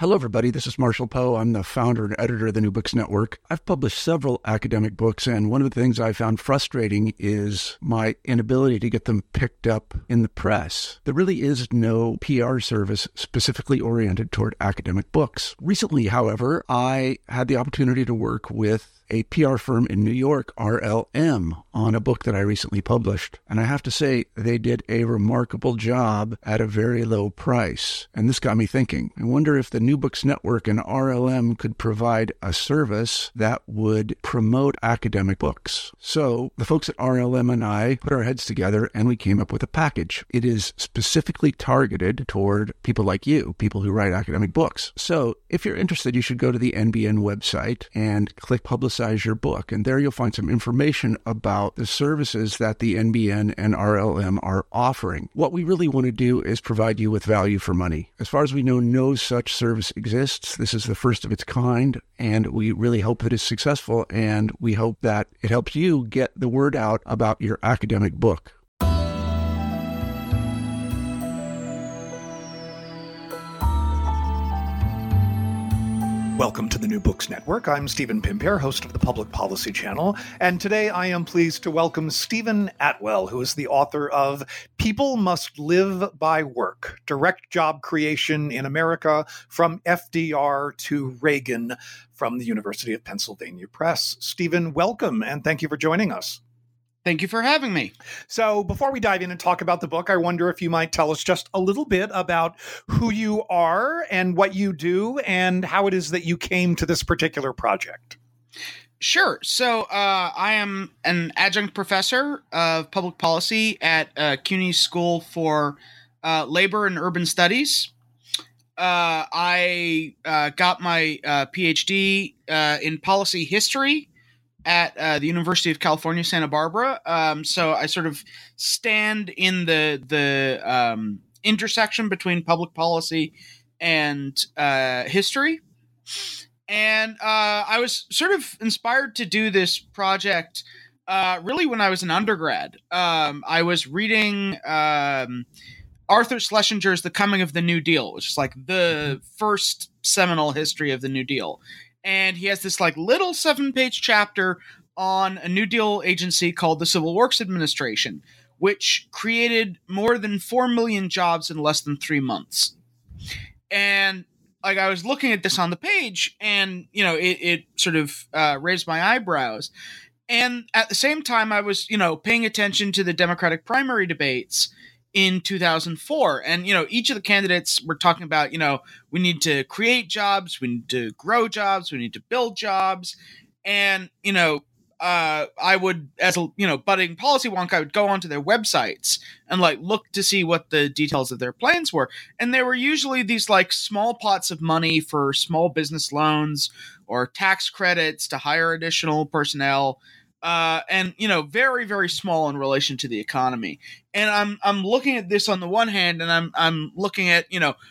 Hello, everybody. This is Marshall Poe. I'm the founder and editor of the New Books Network. I've published several academic books, and one of the things I found frustrating is my inability to get them picked up in the press. There really is no PR service specifically oriented toward academic books. Recently, however, I had the opportunity to work with a PR firm in New York, RLM, on a book that I recently published. And I have to say, they did a remarkable job at a very low price. And this got me thinking. I wonder if the New Books Network and RLM could provide a service that would promote academic books. So the folks at RLM and I put our heads together and we came up with a package. It is specifically targeted toward people like you, people who write academic books. So if you're interested, you should go to the NBN website and click Publicize Your Book. And there you'll find some information about the services that the NBN and RLM are offering. What we really want to do is provide you with value for money. As far as we know, no such service exists. This is the first of its kind, and we really hope that it's successful, and we hope that it helps you get the word out about your academic book. Welcome to the New Books Network. I'm Stephen Pimpare, host of the Public Policy Channel, and today I am pleased to welcome Stephen Attewell, who is the author of People Must Live by Work, Direct Job Creation in America from FDR to Reagan, from the University of Pennsylvania Press. Stephen, welcome, and thank you for joining us. Thank you for having me. So before we dive in and talk about the book, I wonder if you might tell us just a little bit about who you are and what you do and how it is that you came to this particular project. Sure. So I am an adjunct professor of public policy at CUNY School for Labor and Urban Studies. I got my PhD in policy history at the University of California, Santa Barbara. So I sort of stand in the intersection between public policy and history. And I was sort of inspired to do this project really when I was an undergrad. I was reading Arthur Schlesinger's The Coming of the New Deal, which is like the first seminal history of the New Deal. And he has this like little 7-page chapter on a New Deal agency called the Civil Works Administration, which created more than 4 million jobs in less than 3 months. And like I was looking at this on the page, and you know, it sort of raised my eyebrows. And at the same time, I was paying attention to the Democratic primary debates in 2004. And, each of the candidates were talking about, we need to create jobs, we need to grow jobs, we need to build jobs. And, I would, as a, budding policy wonk, I would go onto their websites and like look to see what the details of their plans were. And there were usually these like small pots of money for small business loans or tax credits to hire additional personnel. And very, very small in relation to the economy. And I'm looking at this on the one hand, and I'm looking at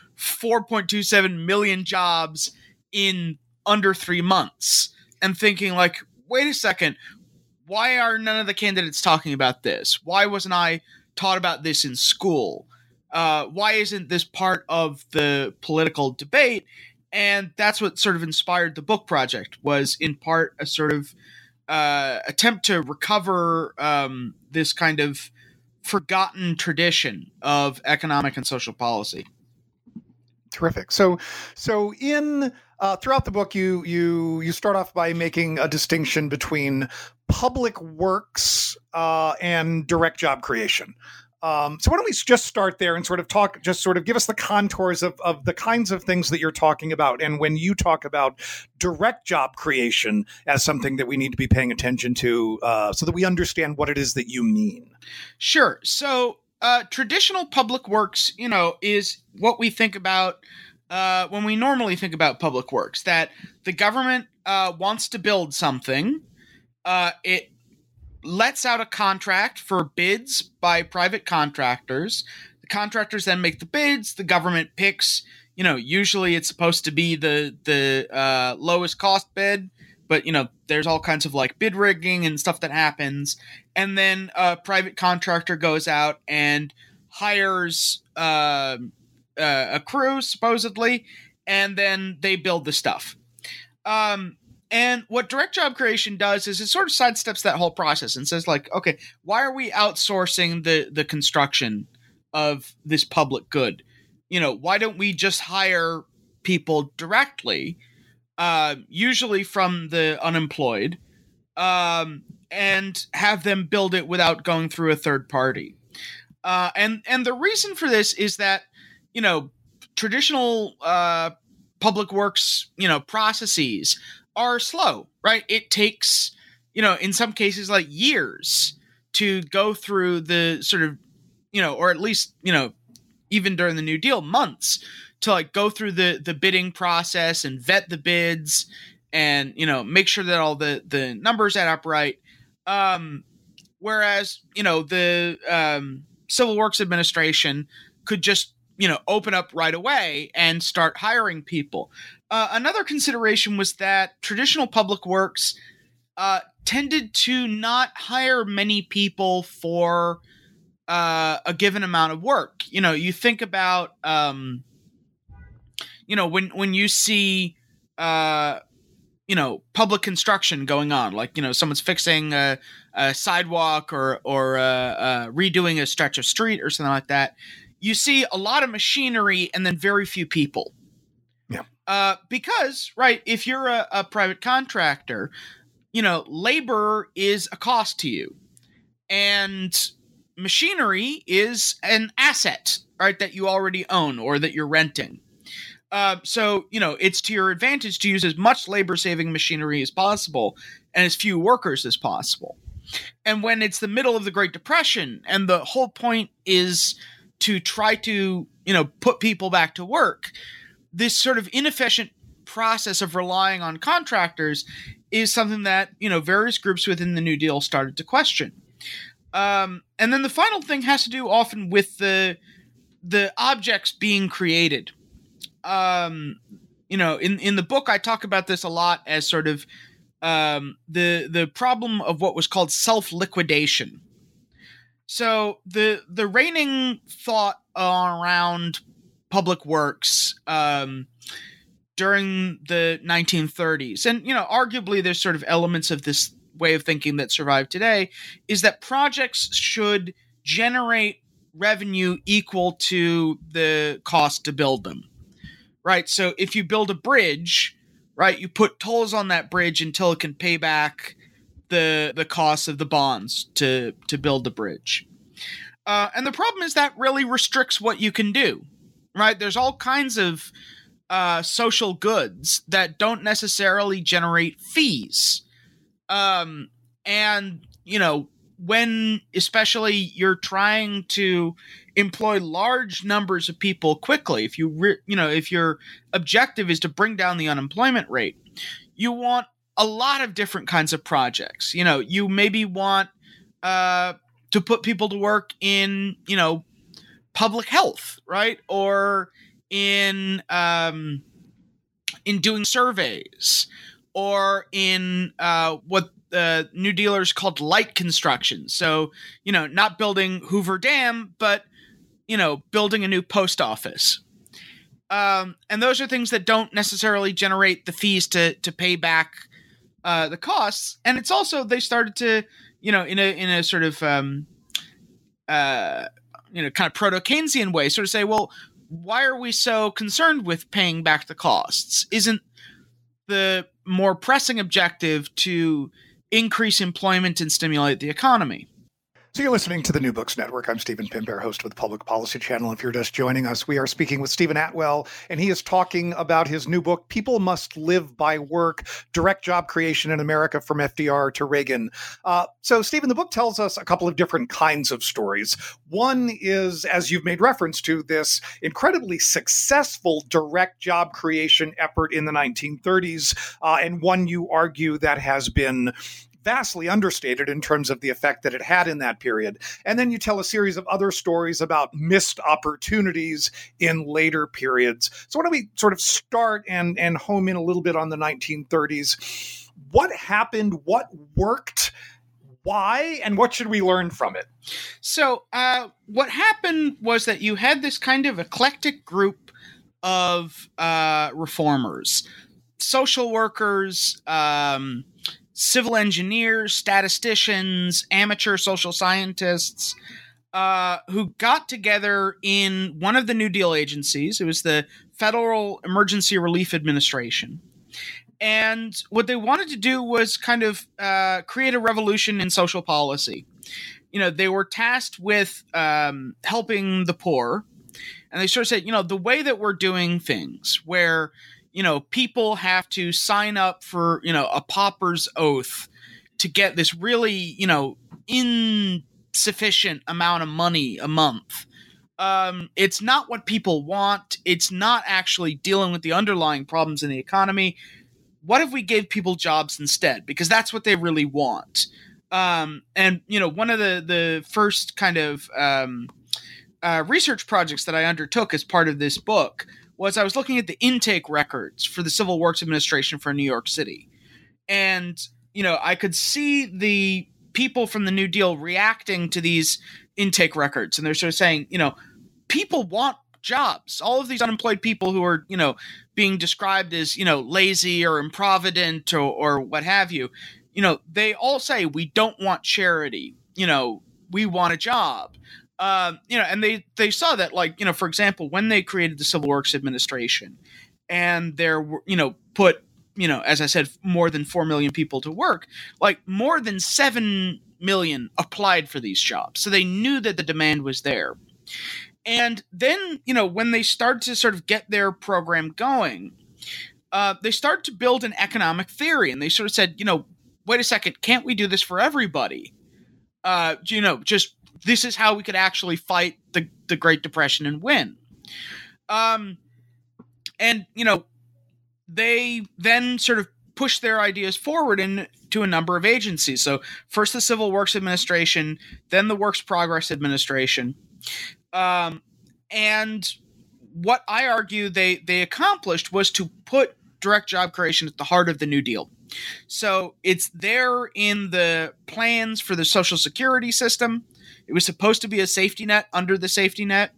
4.27 million jobs in under 3 months, and thinking like, wait a second, why are none of the candidates talking about this? Why wasn't I taught about this in school? Why isn't this part of the political debate? And that's what sort of inspired the book project, was in part a sort of attempt to recover this kind of forgotten tradition of economic and social policy. Terrific. So in throughout the book, you start off by making a distinction between public works and direct job creation. So why don't we just start there and sort of give us the contours of the kinds of things that you're talking about. And when you talk about direct job creation as something that we need to be paying attention to so that we understand what it is that you mean. Sure. So traditional public works, is what we think about when we normally think about public works, that the government wants to build something. It lets out a contract for bids by private contractors. The contractors then make the bids. The government picks, usually it's supposed to be the lowest cost bid, but there's all kinds of like bid rigging and stuff that happens. And then a private contractor goes out and hires a crew, supposedly, and then they build the stuff. And what direct job creation does is it sort of sidesteps that whole process and says, like, okay, why are we outsourcing the construction of this public good? Why don't we just hire people directly, usually from the unemployed, and have them build it without going through a third party? And the reason for this is that, traditional public works, processes are slow, right? It takes, in some cases, like years to go through the sort of, or at least, even during the New Deal, months to like go through the bidding process and vet the bids and, make sure that all the numbers add up right. Whereas, the Civil Works Administration could just, open up right away and start hiring people. Another consideration was that traditional public works tended to not hire many people for a given amount of work. You think about, when you see, public construction going on, like, someone's fixing a sidewalk or redoing a stretch of street or something like that, you see a lot of machinery and then very few people. Yeah. Because, right, if you're a private contractor, labor is a cost to you. And machinery is an asset, right, that you already own or that you're renting. So, it's to your advantage to use as much labor-saving machinery as possible and as few workers as possible. And when it's the middle of the Great Depression and the whole point is to try to, put people back to work, this sort of inefficient process of relying on contractors is something that, various groups within the New Deal started to question. And then the final thing has to do often with the objects being created. In the book, I talk about this a lot as sort of the problem of what was called self-liquidation. So the reigning thought around public works during the 1930s, and arguably there's sort of elements of this way of thinking that survive today, is that projects should generate revenue equal to the cost to build them. Right. So if you build a bridge, right, you put tolls on that bridge until it can pay back the cost of the bonds to build the bridge. And the problem is that really restricts what you can do. Right. There's all kinds of social goods that don't necessarily generate fees. And, when especially you're trying to employ large numbers of people quickly, if if your objective is to bring down the unemployment rate, you want a lot of different kinds of projects. You maybe want to put people to work in, public health, right? Or in doing surveys, or in what New Dealers called light construction. So, not building Hoover Dam, but, building a new post office. And those are things that don't necessarily generate the fees to pay back the costs. And it's also, they started to, in a sort of, kind of proto-Keynesian way, sort of say, well, why are we so concerned with paying back the costs? Isn't the more pressing objective to increase employment and stimulate the economy? So you're listening to the New Books Network. I'm Stephen Pimbear, host of the Public Policy Channel. If you're just joining us, we are speaking with Stephen Attewell, and he is talking about his new book, People Must Live by Work, Direct Job Creation in America from FDR to Reagan. So, Stephen, the book tells us a couple of different kinds of stories. One is, as you've made reference to, this incredibly successful direct job creation effort in the 1930s, and one you argue that has been vastly understated in terms of the effect that it had in that period. And then you tell a series of other stories about missed opportunities in later periods. So why don't we sort of start and home in a little bit on the 1930s? What happened? What worked? Why? And what should we learn from it? So what happened was that you had this kind of eclectic group of reformers, social workers, civil engineers, statisticians, amateur social scientists, who got together in one of the New Deal agencies. It was the Federal Emergency Relief Administration. And what they wanted to do was kind of create a revolution in social policy. They were tasked with helping the poor. And they sort of said, the way that we're doing things where, people have to sign up for, a pauper's oath to get this really, insufficient amount of money a month. It's not what people want. It's not actually dealing with the underlying problems in the economy. What if we gave people jobs instead? Because that's what they really want. And one of the first kind of research projects that I undertook as part of this book was I was looking at the intake records for the Civil Works Administration for New York City. And, I could see the people from the New Deal reacting to these intake records. And they're sort of saying, people want jobs. All of these unemployed people who are, being described as, lazy or improvident or what have you, they all say, we don't want charity. We want a job. And they saw that, for example, when they created the Civil Works Administration and there were, put, as I said, more than 4 million people to work, more than 7 million applied for these jobs. So they knew that the demand was there. And then, when they started to sort of get their program going, they started to build an economic theory. And they sort of said, wait a second, can't we do this for everybody? Just this is how we could actually fight the Great Depression and win. They then sort of pushed their ideas forward into a number of agencies. So first the Civil Works Administration, then the Works Progress Administration. And what I argue they accomplished was to put direct job creation at the heart of the New Deal. So it's there in the plans for the Social Security system. It was supposed to be a safety net under the safety net.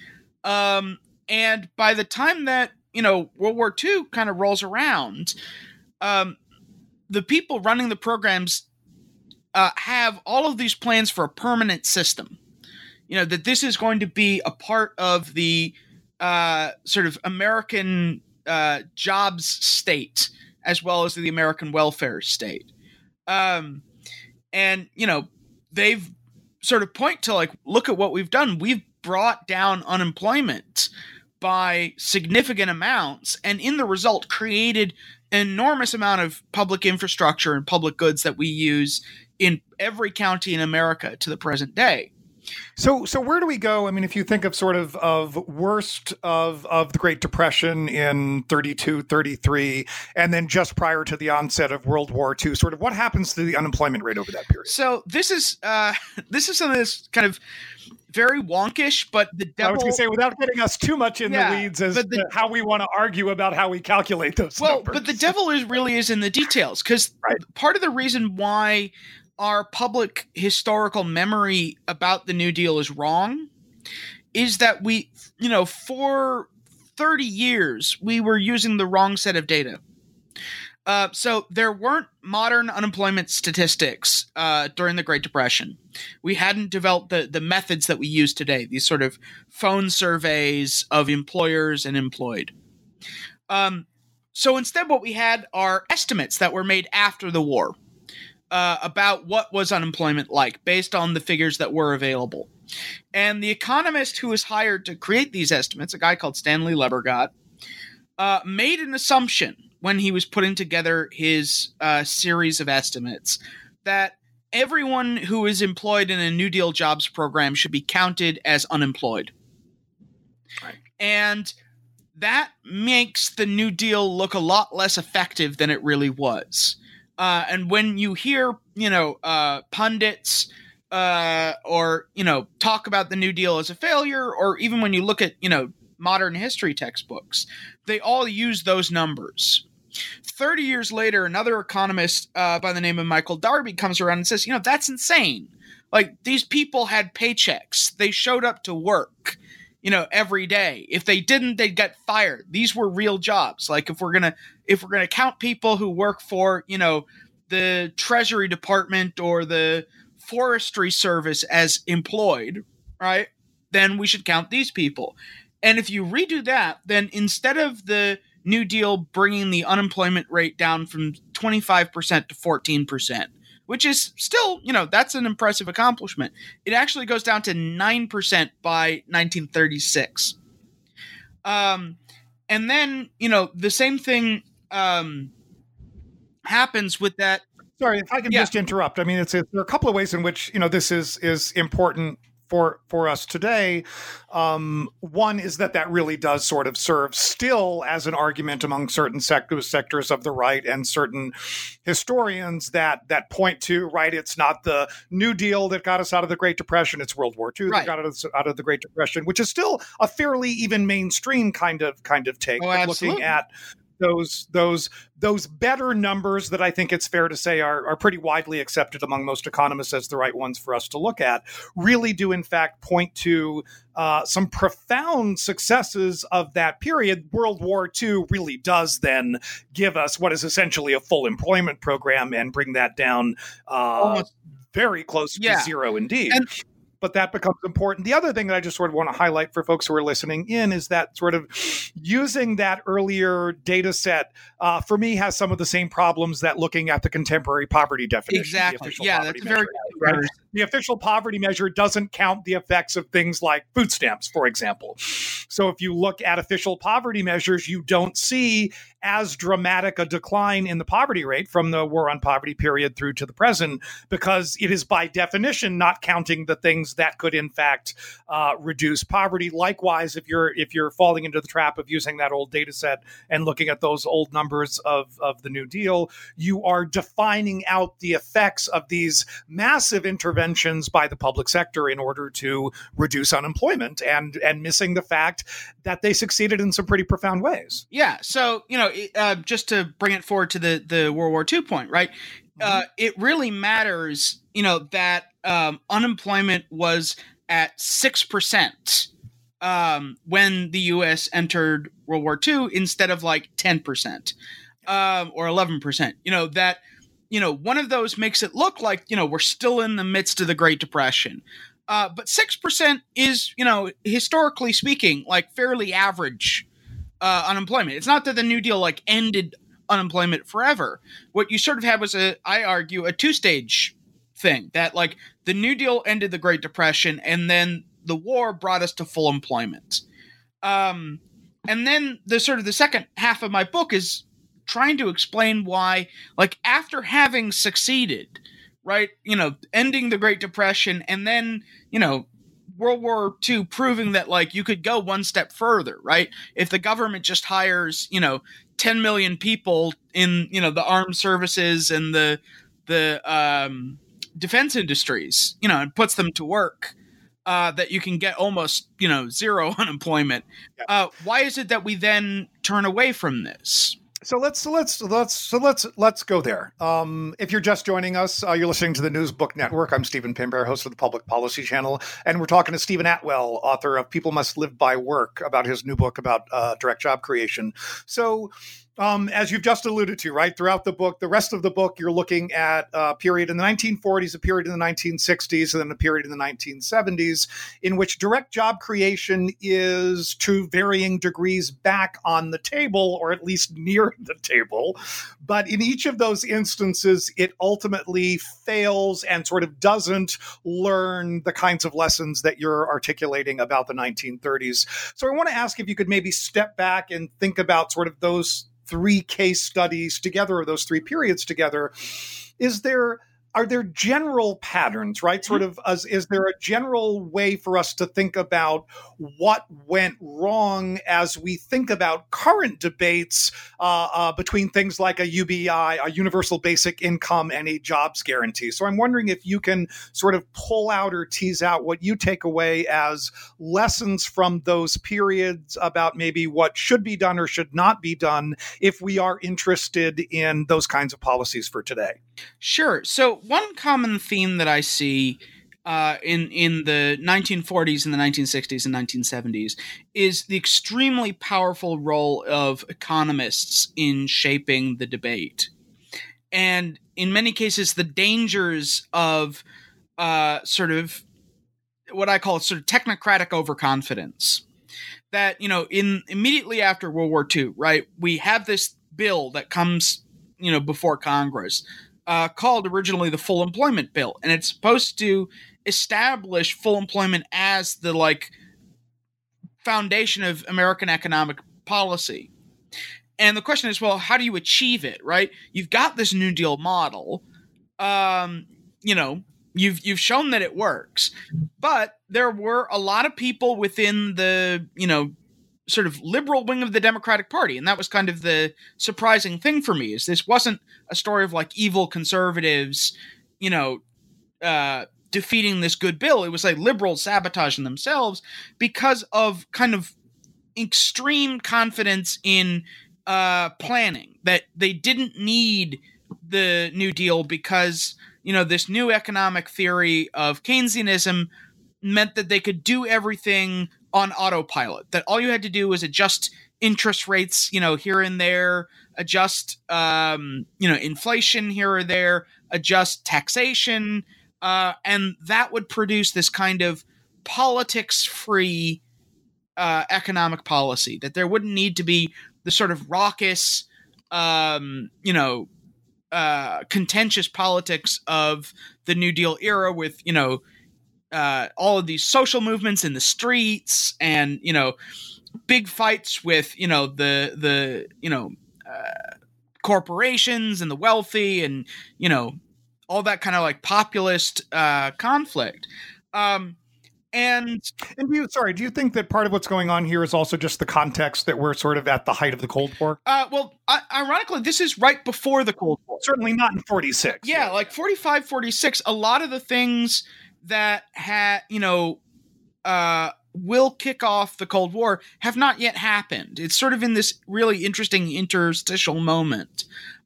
And by the time that, World War II kind of rolls around, the people running the programs have all of these plans for a permanent system. That this is going to be a part of the sort of American jobs state as well as the American welfare state. They've sort of point to look at what we've done. We've brought down unemployment by significant amounts and in the result created an enormous amount of public infrastructure and public goods that we use in every county in America to the present day. So where do we go? I mean, if you think of sort of worst of the Great Depression in 32, 33, and then just prior to the onset of World War II, sort of what happens to the unemployment rate over that period? So this is something that's kind of very wonkish, but the devil... I was going to say, without getting us too much in the weeds as to how we want to argue about how we calculate those numbers. But the devil really is in the details, because part of the reason why our public historical memory about the New Deal is wrong is that we, for 30 years, we were using the wrong set of data. So there weren't modern unemployment statistics during the Great Depression. We hadn't developed the methods that we use today, these sort of phone surveys of employers and employed. So instead what we had are estimates that were made after the war. About what was unemployment like based on the figures that were available. And the economist who was hired to create these estimates, a guy called Stanley Lebergott, made an assumption when he was putting together his series of estimates that everyone who is employed in a New Deal jobs program should be counted as unemployed. Right. And that makes the New Deal look a lot less effective than it really was. And when you hear, pundits or, talk about the New Deal as a failure, or even when you look at, modern history textbooks, they all use those numbers. 30 years later, another economist by the name of Michael Darby comes around and says, that's insane. These people had paychecks. They showed up to work. every day. If they didn't, they'd get fired. These were real jobs. Like if we're gonna count people who work for, the Treasury Department or the Forestry Service as employed, right? Then we should count these people. And if you redo that, then instead of the New Deal bringing the unemployment rate down from 25% to 14%, which is still, that's an impressive accomplishment. It actually goes down to 9% by 1936. And then, the same thing happens with that. Sorry, if I can just interrupt. I mean, there are a couple of ways in which, this is important for us today. One is that really does sort of serve still as an argument among certain sectors of the right and certain historians that point to, right, it's not the New Deal that got us out of the Great Depression, it's World War II that got us out of the Great Depression, which is still a fairly even mainstream kind of take. Oh, looking at those better numbers that I think it's fair to say are pretty widely accepted among most economists as the right ones for us to look at, really do in fact point to some profound successes of that period. World War II really does then give us what is essentially a full employment program and bring that down very close to zero indeed. But that becomes important. The other thing that I just sort of want to highlight for folks who are listening in is that sort of using that earlier data set, for me, has some of the same problems that looking at the contemporary poverty definition. Exactly. That's very right? The official poverty measure doesn't count the effects of things like food stamps, for example. So if you look at official poverty measures, you don't see as dramatic a decline in the poverty rate from the war on poverty period through to the present, because it is by definition not counting the things that could in fact reduce poverty. Likewise, if you're falling into the trap of using that old data set and looking at those old numbers of the New Deal, you are defining out the effects of these massive interventions by the public sector in order to reduce unemployment, and missing the fact that they succeeded in some pretty profound ways. Yeah. So, just to bring it forward to the World War II point, right? It really matters, that unemployment was at 6% when the U.S. entered World War II instead of like 10% or 11%. That one of those makes it look like, we're still in the midst of the Great Depression. But 6% is, historically speaking, like fairly average unemployment. It's not that the New Deal like ended unemployment forever. What you sort of had was I argue, a two-stage thing, that like the New Deal ended the Great Depression and then the war brought us to full employment. And then the second half of my book is trying to explain why, like, after having succeeded, right, ending the Great Depression and then, World War II proving that like you could go one step further, right? If the government just hires, 10 million people in, the armed services and the defense industries, and puts them to work, that you can get almost, zero unemployment. Why is it that we then turn away from this? So let's go there. If you're just joining us, you're listening to the News Book Network. I'm Stephen Pimbear, host of the Public Policy Channel, and we're talking to Stephen Attwell, author of People Must Live by Work, about his new book about direct job creation. So, as you've just alluded to, right, throughout the book, the rest of the book, you're looking at a period in the 1940s, a period in the 1960s, and then a period in the 1970s, in which direct job creation is to varying degrees back on the table, or at least near the table. But in each of those instances, it ultimately fails and sort of doesn't learn the kinds of lessons that you're articulating about the 1930s. So I want to ask if you could maybe step back and think about sort of those three case studies together, or those three periods together. Are there general patterns, right? Sort of, is there a general way for us to think about what went wrong as we think about current debates between things like a UBI, a universal basic income, and a jobs guarantee? So I'm wondering if you can sort of pull out or tease out what you take away as lessons from those periods about maybe what should be done or should not be done if we are interested in those kinds of policies for today. Sure. So one common theme that I see in the 1940s and the 1960s and 1970s is the extremely powerful role of economists in shaping the debate. And in many cases, the dangers of sort of what I call sort of technocratic overconfidence. That, immediately after World War II, right, we have this bill that comes, before Congress, called originally the Full Employment Bill. And it's supposed to establish full employment as the, foundation of American economic policy. And the question is, well, how do you achieve it, right? You've got this New Deal model. You've shown that it works. But there were a lot of people within the, sort of liberal wing of the Democratic Party. And that was kind of the surprising thing for me, is this wasn't a story of evil conservatives, defeating this good bill. It was liberals sabotaging themselves because of kind of extreme confidence in planning, that they didn't need the New Deal because, this new economic theory of Keynesianism meant that they could do everything on autopilot, that all you had to do was adjust interest rates, here and there, adjust, inflation here or there, adjust taxation, and that would produce this kind of politics-free economic policy, that there wouldn't need to be the sort of raucous, contentious politics of the New Deal era with, all of these social movements in the streets and, big fights with, the corporations and the wealthy and, all that kind of populist conflict. And do you think that part of what's going on here is also just the context that we're sort of at the height of the Cold War? Ironically, this is right before the Cold War. Certainly not in 46. Yeah, 45, 46, a lot of the things that will kick off the Cold War have not yet happened. It's sort of in this really interesting interstitial moment.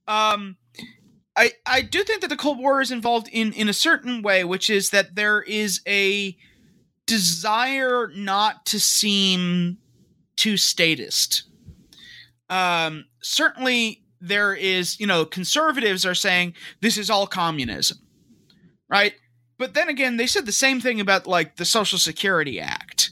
I do think that the Cold War is involved in a certain way, which is that there is a desire not to seem too statist. Certainly there is, conservatives are saying this is all communism, right? But then again, they said the same thing about the Social Security Act.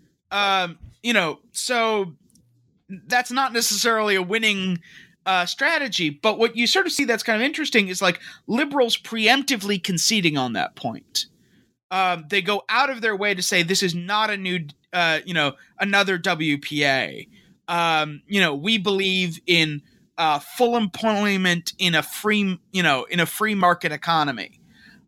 So that's not necessarily a winning strategy, but what you sort of see that's kind of interesting is liberals preemptively conceding on that point. They go out of their way to say this is not a new, another WPA. We believe in full employment in a free, in a free market economy.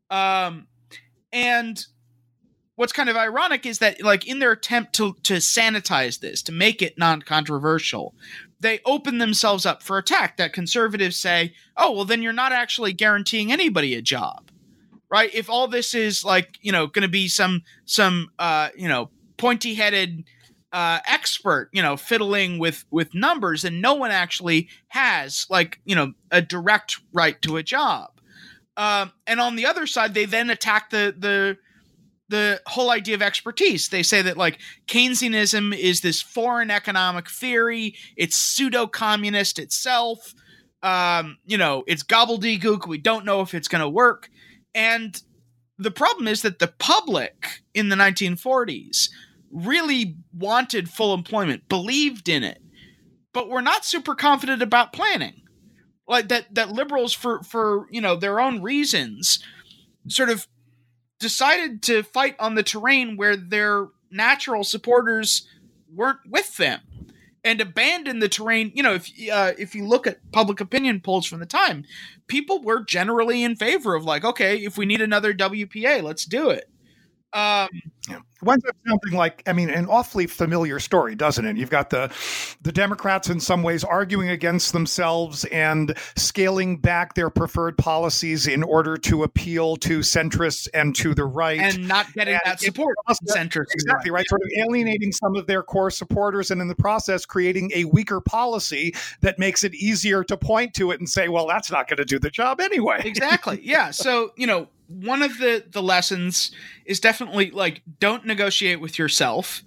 And what's kind of ironic is that, in their attempt to sanitize this, to make it non-controversial, they open themselves up for attack. That conservatives say, oh, well, then you're not actually guaranteeing anybody a job. Right? If all this is going to be some pointy-headed expert, fiddling with numbers, and no one actually has a direct right to a job. And on the other side, they then attack the whole idea of expertise. They say that Keynesianism is this foreign economic theory. It's pseudo-communist itself. It's gobbledygook. We don't know if it's going to work. And the problem is that the public in the 1940s really wanted full employment, believed in it, but were not super confident about planning. That liberals, for their own reasons, sort of decided to fight on the terrain where their natural supporters weren't with them, and abandon the terrain. If you look at public opinion polls from the time, people were generally in favor of okay, if we need another WPA, let's do it. Winds up sounding an awfully familiar story, doesn't it? You've got the Democrats in some ways arguing against themselves and scaling back their preferred policies in order to appeal to centrists and to the right. And not getting that support from centrists. Exactly, right. Sort of alienating some of their core supporters, and in the process creating a weaker policy that makes it easier to point to it and say, well, that's not going to do the job anyway. Exactly. Yeah. So, one of the lessons is definitely like, don't negotiate with yourself.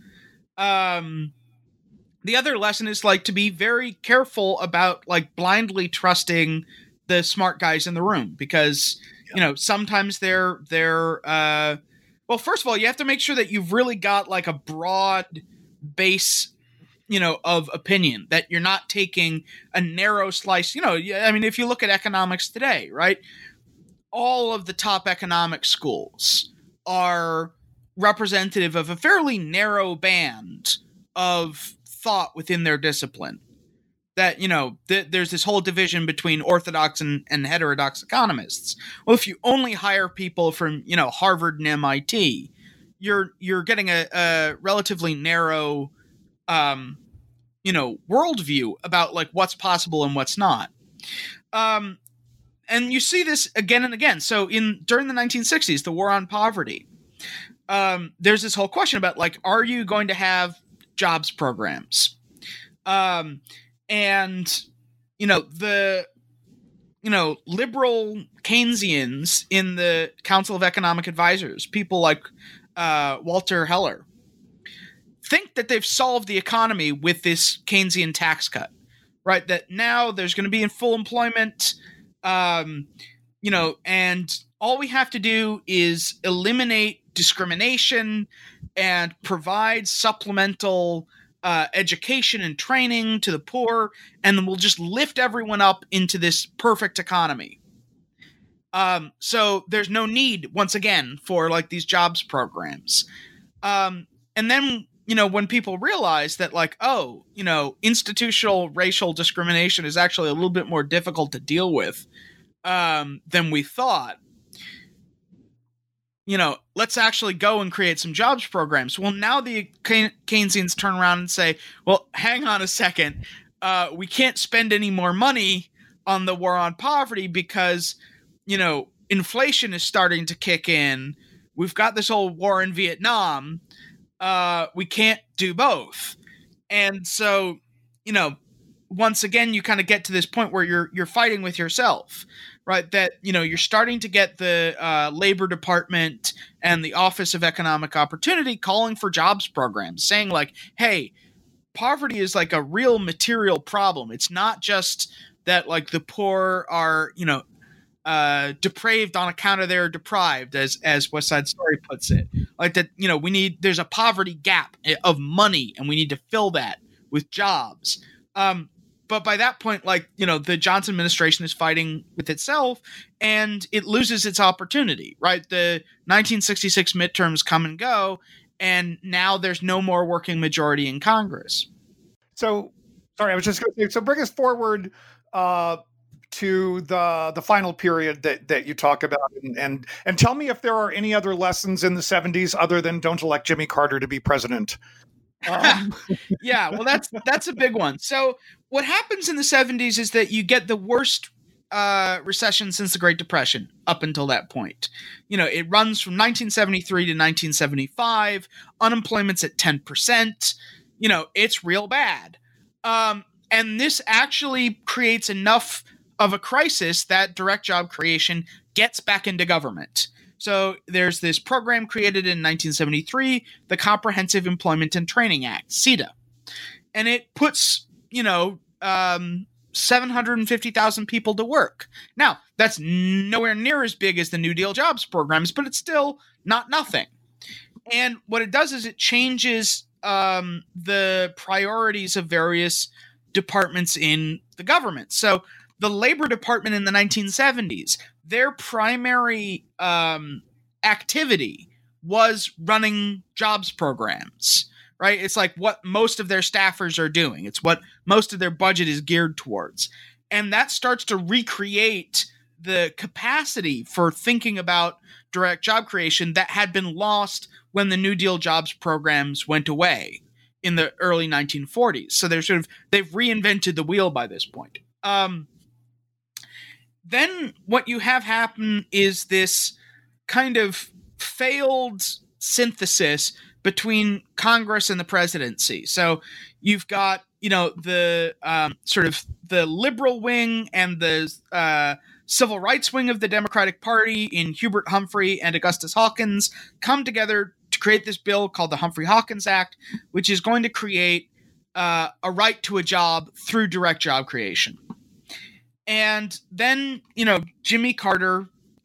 The other lesson is like to be very careful about like blindly trusting the smart guys in the room, because sometimes they're well, first of all, you have to make sure that you've really got like a broad base of opinion, that you're not taking a narrow slice. I mean, if you look at economics today, right, all of the top economic schools are representative of a fairly narrow band of thought within their discipline. That, there's this whole division between orthodox and heterodox economists. Well, if you only hire people from, Harvard and MIT, you're getting a relatively narrow, worldview about like what's possible and what's not. And you see this again and again. So during the 1960s, the war on poverty, there's this whole question about like, are you going to have jobs programs? And the liberal Keynesians in the Council of Economic Advisors, people like Walter Heller, think that they've solved the economy with this Keynesian tax cut, right? That now there's going to be in full employment, and all we have to do is eliminate discrimination and provide supplemental education and training to the poor, and then we'll just lift everyone up into this perfect economy. So there's no need, once again, for like these jobs programs. And then, when people realize that like, institutional racial discrimination is actually a little bit more difficult to deal with than we thought, let's actually go and create some jobs programs. Well, now the Keynesians turn around and say, well, hang on a second. We can't spend any more money on the war on poverty because, inflation is starting to kick in. We've got this whole war in Vietnam. We can't do both. And so, once again, you kind of get to this point where you're fighting with yourself. Right, that you're starting to get the Labor Department and the Office of Economic Opportunity calling for jobs programs, saying like, "Hey, poverty is like a real material problem. It's not just that like the poor are depraved on account of they're deprived, as West Side Story puts it. Like that, there's a poverty gap of money, and we need to fill that with jobs." But by that point, the Johnson administration is fighting with itself, and it loses its opportunity, right? The 1966 midterms come and go, and now there's no more working majority in Congress. So, sorry, I was just going to say, so bring us forward to the final period that you talk about, and tell me if there are any other lessons in the 70s other than don't elect Jimmy Carter to be president. Yeah, well, that's a big one. So what happens in the 70s is that you get the worst recession since the Great Depression up until that point. It runs from 1973 to 1975. Unemployment's at 10%. It's real bad. And this actually creates enough of a crisis that direct job creation gets back into government. So there's this program created in 1973, the Comprehensive Employment and Training Act, CETA. And it puts, 750,000 people to work. Now, that's nowhere near as big as the New Deal jobs programs, but it's still not nothing. And what it does is it changes the priorities of various departments in the government. So the Labor Department in the 1970s, their primary activity was running jobs programs, right? It's like what most of their staffers are doing. It's what most of their budget is geared towards. And that starts to recreate the capacity for thinking about direct job creation that had been lost when the New Deal jobs programs went away in the early 1940s. So they've reinvented the wheel by this point. Then what you have happen is this kind of failed synthesis between Congress and the presidency. So you've got, the sort of the liberal wing and the civil rights wing of the Democratic Party in Hubert Humphrey and Augustus Hawkins come together to create this bill called the Humphrey-Hawkins Act, which is going to create a right to a job through direct job creation. And then, Jimmy Carter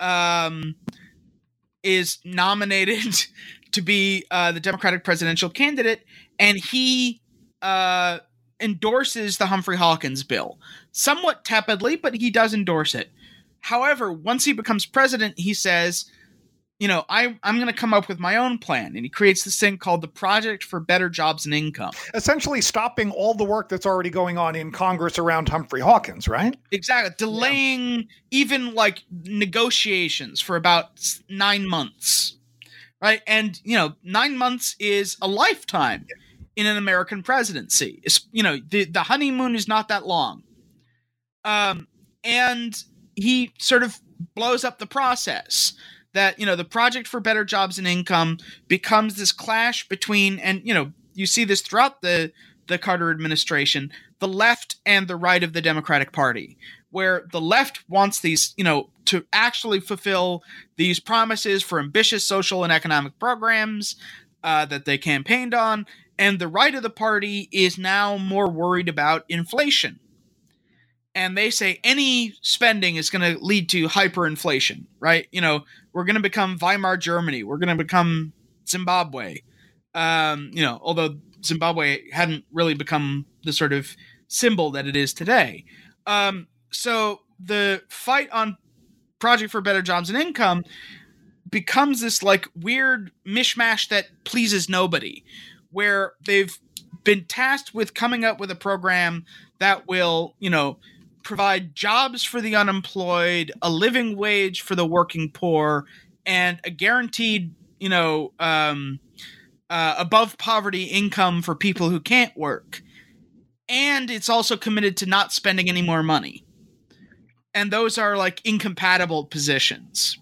is nominated to be the Democratic presidential candidate, and he endorses the Humphrey-Hawkins bill. Somewhat tepidly, but he does endorse it. However, once he becomes president, he says, I'm going to come up with my own plan. And he creates this thing called the Project for Better Jobs and Income. Essentially stopping all the work that's already going on in Congress around Humphrey Hawkins, right? Exactly. Delaying even like negotiations for about 9 months, right? And, 9 months is a lifetime in an American presidency. It's, the honeymoon is not that long. And he sort of blows up the process. That, the Project for Better Jobs and Income becomes this clash between, and, you see this throughout the Carter administration, the left and the right of the Democratic Party, where the left wants these, to actually fulfill these promises for ambitious social and economic programs that they campaigned on, and the right of the party is now more worried about inflation. And they say any spending is going to lead to hyperinflation, right? We're going to become Weimar Germany. We're going to become Zimbabwe. Although Zimbabwe hadn't really become the sort of symbol that it is today. So the fight on Project for Better Jobs and Income becomes this like weird mishmash that pleases nobody, where they've been tasked with coming up with a program that will, provide jobs for the unemployed, a living wage for the working poor, and a guaranteed, above poverty income for people who can't work. And it's also committed to not spending any more money. And those are like incompatible positions.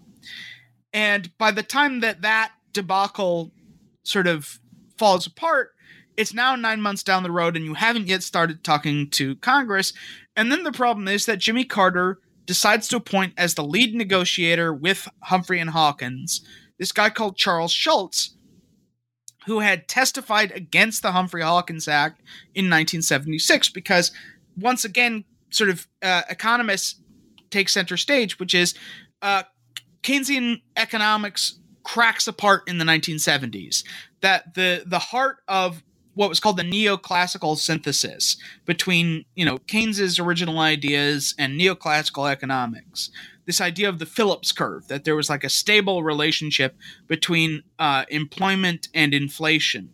And by the time that debacle sort of falls apart, it's now 9 months down the road and you haven't yet started talking to Congress. And then the problem is that Jimmy Carter decides to appoint as the lead negotiator with Humphrey and Hawkins this guy called Charles Schultz, who had testified against the Humphrey-Hawkins Act in 1976, because once again, sort of economists take center stage, which is Keynesian economics cracks apart in the 1970s. That the heart of what was called the neoclassical synthesis between, Keynes's original ideas and neoclassical economics. This idea of the Phillips curve, that there was like a stable relationship between employment and inflation,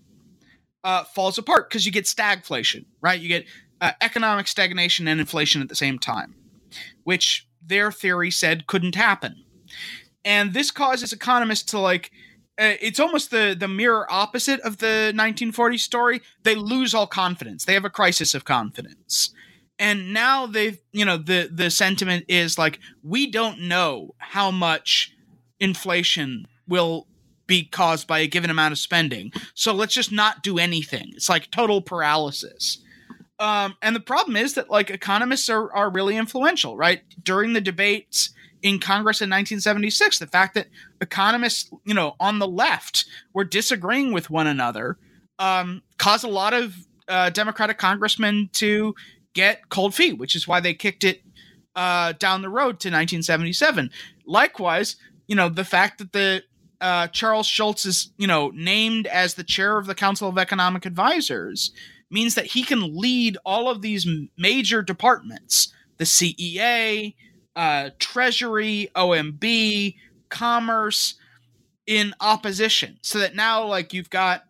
falls apart because you get stagflation, right? You get economic stagnation and inflation at the same time, which their theory said couldn't happen. And this causes economists to it's almost the mirror opposite of the 1940s story. They lose all confidence. They have a crisis of confidence. And now they've, the sentiment is like, we don't know how much inflation will be caused by a given amount of spending. So let's just not do anything. It's like total paralysis. And the problem is that economists are really influential, right? During the debates in Congress in 1976, the fact that economists, on the left were disagreeing with one another caused a lot of Democratic congressmen to get cold feet, which is why they kicked it down the road to 1977. Likewise, the fact that the Charles Schultz is, named as the chair of the Council of Economic Advisors means that he can lead all of these major departments, the CEA, Treasury, OMB, Commerce, in opposition. So that now, you've got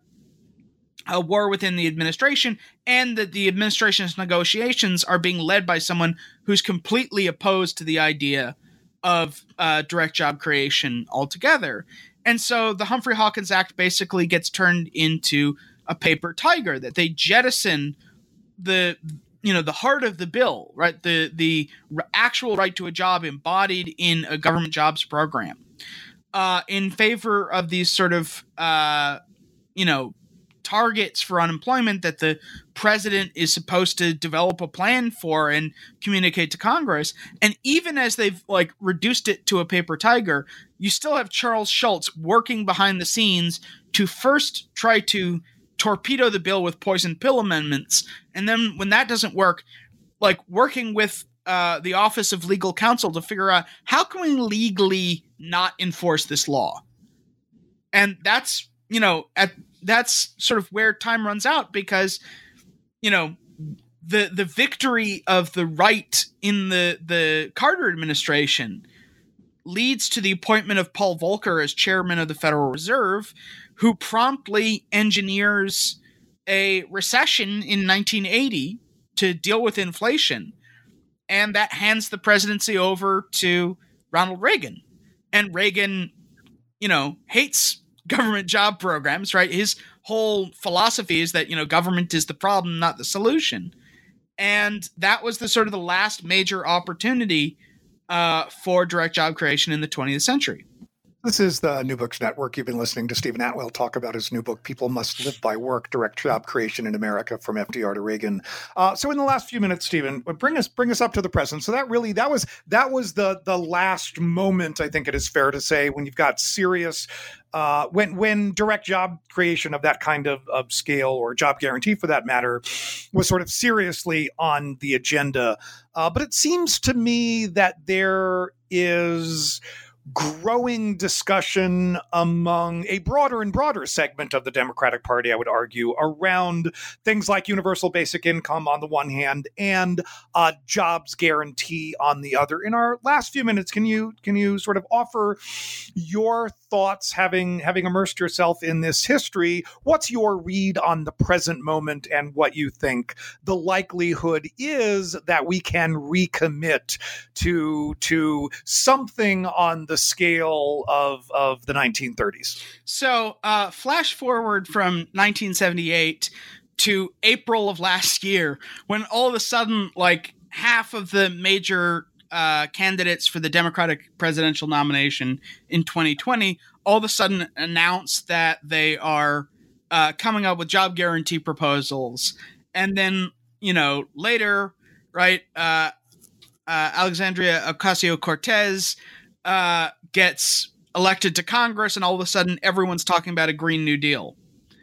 a war within the administration, and that the administration's negotiations are being led by someone who's completely opposed to the idea of direct job creation altogether. And so the Humphrey-Hawkins Act basically gets turned into a paper tiger, that they jettison the heart of the bill, right? The actual right to a job embodied in a government jobs program, in favor of these sort of, targets for unemployment that the president is supposed to develop a plan for and communicate to Congress. And even as they've like reduced it to a paper tiger, you still have Charles Schultz working behind the scenes to first try to torpedo the bill with poison pill amendments. And then when that doesn't work, like working with the Office of Legal Counsel to figure out how can we legally not enforce this law. And that's, that's sort of where time runs out because, the victory of the right in the Carter administration leads to the appointment of Paul Volcker as chairman of the Federal Reserve, who promptly engineers a recession in 1980 to deal with inflation. And that hands the presidency over to Ronald Reagan. And Reagan, hates government job programs, right? His whole philosophy is that, government is the problem, not the solution. And that was the sort of the last major opportunity for direct job creation in the 20th century. This is the New Books Network. You've been listening to Stephen Atwell talk about his new book, People Must Live by Work, Direct Job Creation in America from FDR to Reagan. So in the last few minutes, Stephen, bring us up to the present. So that was the last moment, I think it is fair to say, when you've got serious when direct job creation of that kind of scale, or job guarantee for that matter, was sort of seriously on the agenda. But it seems to me that there is growing discussion among a broader and broader segment of the Democratic Party, I would argue, around things like universal basic income on the one hand and jobs guarantee on the other. In our last few minutes, can you sort of offer your thoughts, having immersed yourself in this history? What's your read on the present moment and what you think the likelihood is that we can recommit to something on the scale of the 1930s? So flash forward from 1978 to April of last year, when all of a sudden, like, half of the major candidates for the Democratic presidential nomination in 2020 all of a sudden announced that they are coming up with job guarantee proposals. And then, later, right, Alexandria Ocasio-Cortez gets elected to Congress, and all of a sudden everyone's talking about a Green New Deal.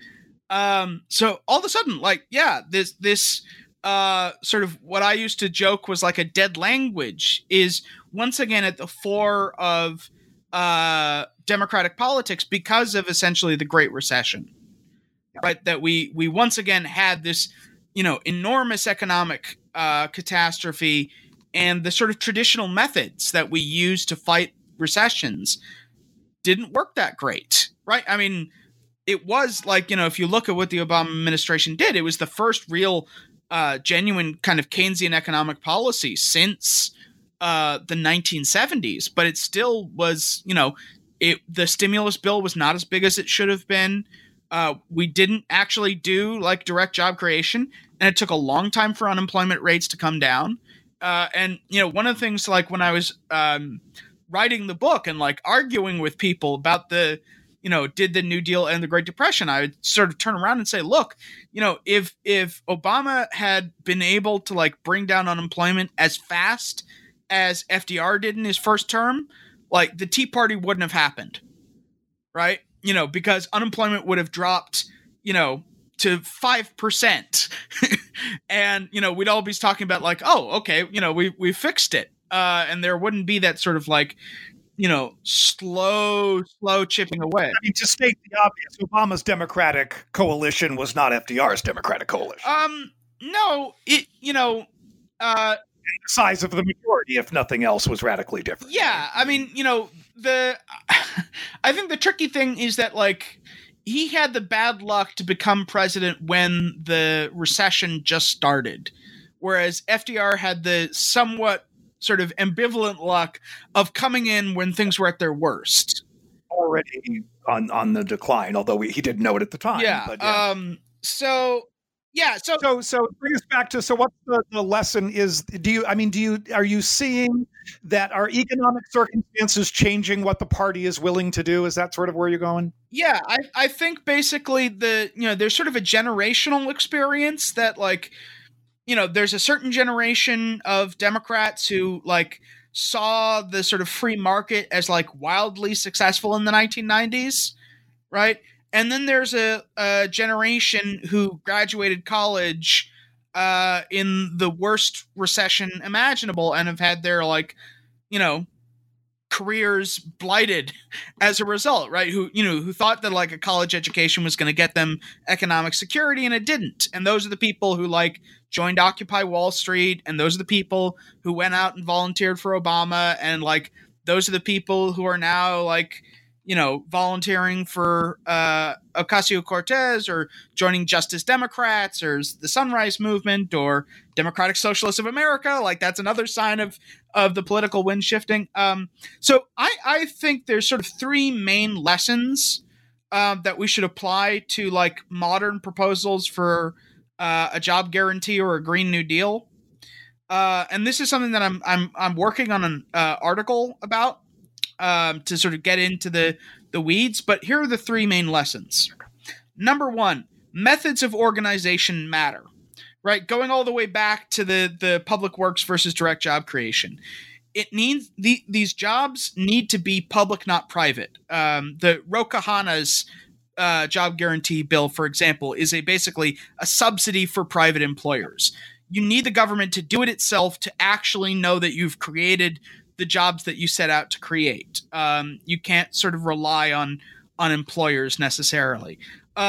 So all of a sudden, this sort of what I used to joke was like a dead language is once again at the fore of Democratic politics because of essentially the Great Recession, right? That we once again had this, enormous economic catastrophe, and the sort of traditional methods that we use to fight recessions didn't work that great, right? I mean, it was like, if you look at what the Obama administration did, it was the first real genuine kind of Keynesian economic policy since the 1970s, but it still was, the stimulus bill was not as big as it should have been. We didn't actually do like direct job creation, and it took a long time for unemployment rates to come down. And, one of the things, like when I was writing the book and like arguing with people about the, did the New Deal end the Great Depression, I would sort of turn around and say, look, if Obama had been able to like bring down unemployment as fast as FDR did in his first term, like the Tea Party wouldn't have happened, right? Because unemployment would have dropped, to 5%. And, we'd all be talking about like, oh, okay, we fixed it. And there wouldn't be that sort of like, slow chipping away. I mean, to state the obvious, Obama's Democratic coalition was not FDR's Democratic coalition. No, the size of the majority, if nothing else, was radically different. Yeah, I mean, I think the tricky thing is that like he had the bad luck to become president when the recession just started, whereas FDR had the somewhat sort of ambivalent luck of coming in when things were at their worst. Already on the decline, although he didn't know it at the time. Yeah. But yeah. So Yeah. So bring us back to, so what's the lesson is, are you seeing that our economic circumstances changing what the party is willing to do? Is that sort of where you're going? Yeah, I think basically there's sort of a generational experience that there's a certain generation of Democrats who saw the sort of free market as wildly successful in the 1990s, right? And then there's a generation who graduated college in the worst recession imaginable and have had their careers blighted as a result, right? Who thought that a college education was going to get them economic security, and it didn't. And those are the people who joined Occupy Wall Street, and those are the people who went out and volunteered for Obama, and those are the people who are now volunteering for Ocasio-Cortez, or joining Justice Democrats, or the Sunrise Movement, or Democratic Socialists of America. That's another sign of the political wind shifting. So I think there's sort of three main lessons that we should apply to modern proposals for a job guarantee or a Green New Deal. And this is something that I'm working on an article about. To sort of get into the weeds, but here are the three main lessons. Number one, methods of organization matter, right? Going all the way back to the public works versus direct job creation. It needs these jobs need to be public, not private. The Ro Khanna's job guarantee bill, for example, is basically a subsidy for private employers. You need the government to do it itself to actually know that you've created the jobs that you set out to create. You can't sort of rely on employers necessarily.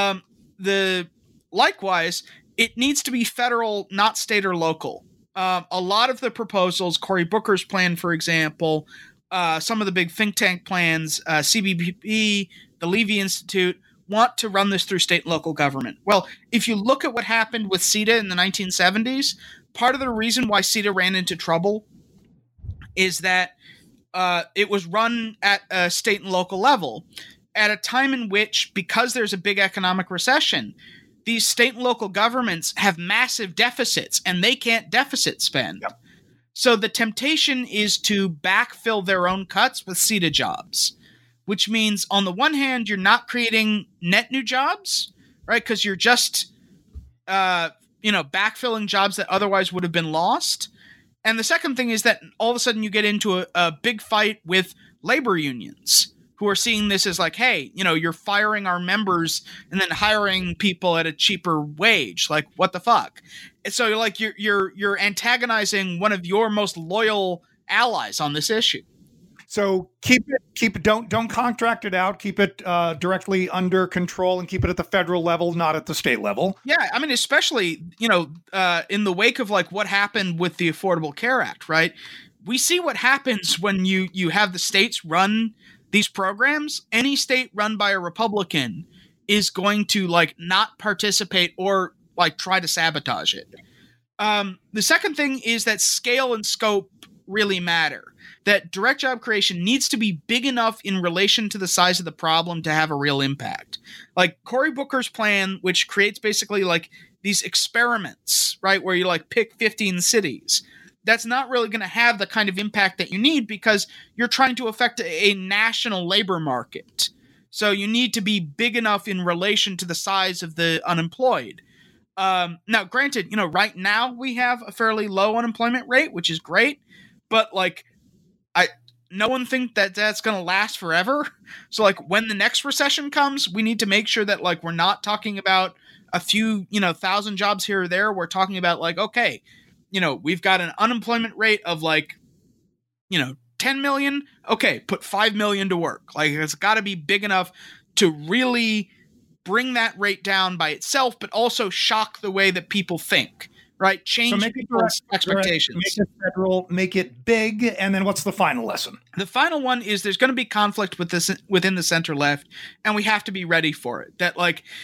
Likewise, it needs to be federal, not state or local. A lot of the proposals, Cory Booker's plan, for example, some of the big think tank plans, CBP, the Levy Institute, want to run this through state and local government. Well, if you look at what happened with CETA in the 1970s, part of the reason why CETA ran into trouble is that it was run at a state and local level at a time in which, because there's a big economic recession, these state and local governments have massive deficits and they can't deficit spend. Yep. So the temptation is to backfill their own cuts with CETA jobs, which means on the one hand, you're not creating net new jobs, right? Because you're just, backfilling jobs that otherwise would have been lost. And the second thing is that all of a sudden you get into a big fight with labor unions who are seeing this as hey, you're firing our members and then hiring people at a cheaper wage. What the fuck? And so you're antagonizing one of your most loyal allies on this issue. So keep it. Don't contract it out. Keep it directly under control, and keep it at the federal level, not at the state level. Yeah, I mean, especially in the wake of what happened with the Affordable Care Act, right? We see what happens when you have the states run these programs. Any state run by a Republican is going to not participate or try to sabotage it. The second thing is that scale and scope really matter. That direct job creation needs to be big enough in relation to the size of the problem to have a real impact. Cory Booker's plan, which creates basically these experiments, right, where you pick 15 cities. That's not really going to have the kind of impact that you need because you're trying to affect a national labor market. So you need to be big enough in relation to the size of the unemployed. Now, granted, right now we have a fairly low unemployment rate, which is great, but no one thinks that that's going to last forever. So when the next recession comes, we need to make sure that we're not talking about a few, 1,000 jobs here or there. We're talking about okay, we've got an unemployment rate of 10 million. Okay, put 5 million to work. It's got to be big enough to really bring that rate down by itself, but also shock the way that people think. Right, change people's expectations. Make it federal, make it big, and then what's the final lesson? The final one is there's going to be conflict with this within the center left, and we have to be ready for it. That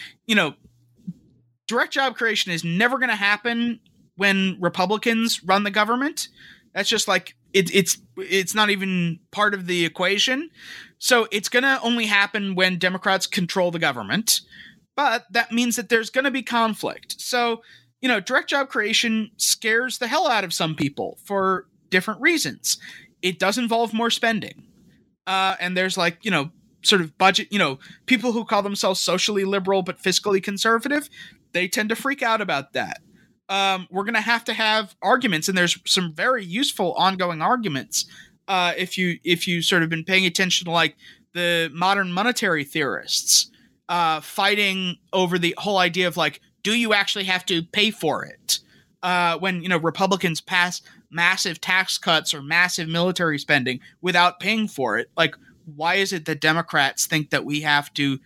direct job creation is never going to happen when Republicans run the government. That's just it's not even part of the equation. So it's going to only happen when Democrats control the government. but that means that there's going to be conflict. So, direct job creation scares the hell out of some people for different reasons. It does involve more spending. And there's sort of budget, people who call themselves socially liberal but fiscally conservative, they tend to freak out about that. We're going to have arguments, and there's some very useful ongoing arguments. If you sort of been paying attention to the modern monetary theorists fighting over the whole idea of do you actually have to pay for it? When Republicans pass massive tax cuts or massive military spending without paying for it, why is it that Democrats think that we have to,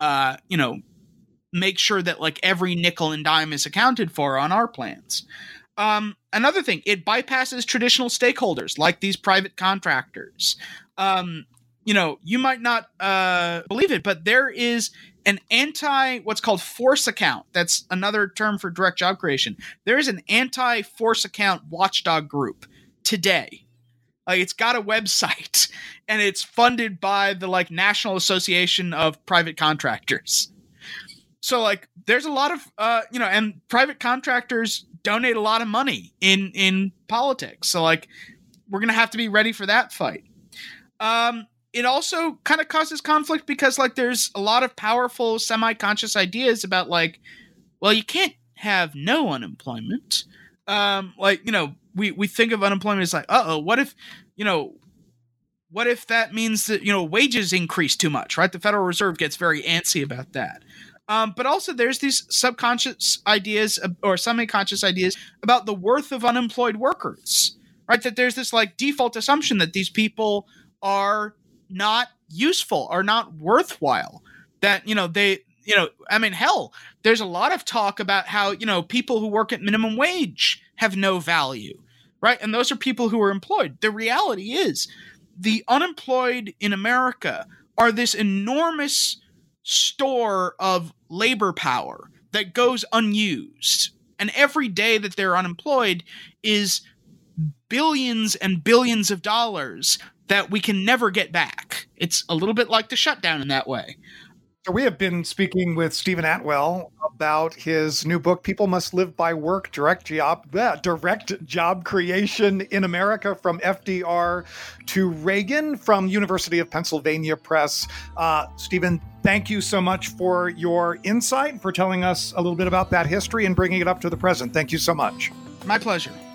make sure that every nickel and dime is accounted for on our plans? Another thing, it bypasses traditional stakeholders like these private contractors. You might not believe it, but there is an what's called force account. That's another term for direct job creation. There is an anti-force account watchdog group today. It's got a website, and it's funded by the National Association of Private Contractors. So there's a lot of and private contractors donate a lot of money in politics. So we're gonna have to be ready for that fight. It also kind of causes conflict because there's a lot of powerful semi-conscious ideas about well, you can't have no unemployment. We think of unemployment as what if that means that wages increase too much, right? The Federal Reserve gets very antsy about that. But also there's these subconscious ideas or semi-conscious ideas about the worth of unemployed workers, right? That there's this default assumption that these people are not useful, are not worthwhile, that, hell, there's a lot of talk about how, people who work at minimum wage have no value, right? And those are people who are employed. The reality is the unemployed in America are this enormous store of labor power that goes unused. And every day that they're unemployed is billions and billions of dollars that we can never get back. It's a little bit like the shutdown in that way. So we have been speaking with Stephen Attewell about his new book, People Must Live by Work, Direct Job Creation in America from FDR to Reagan, from University of Pennsylvania Press. Stephen, thank you so much for your insight and for telling us a little bit about that history and bringing it up to the present. Thank you so much. My pleasure.